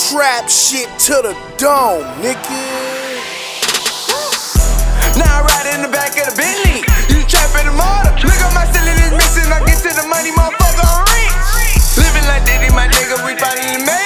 trap shit to the dome, nigga. Now I ride in the back of the Bentley. You trap in the motor. Look at my ceiling is missing. I get to the money, motherfucker, I'm rich. Living like Diddy, my nigga, we finally met.